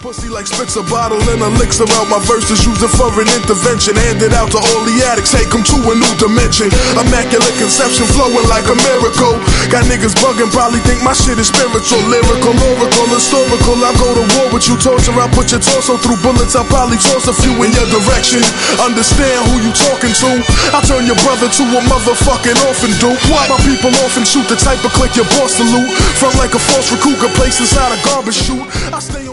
pussy like spits a bottle and elixir out. My verses using for an intervention, handed out to all the addicts, take them to a new dimension. Immaculate conception flowing like a miracle. Got niggas bugging, probably think my shit is spiritual, lyrical, oracle, historical. I go to war with you, torture, I put your torso through bullets, I probably toss a few in your direction. Understand who you talking to, I turn your brother to a motherfucking orphan dude. What? My people often shoot the type of click your boss salute. From like a false recruit, a place inside a garbage chute. I stay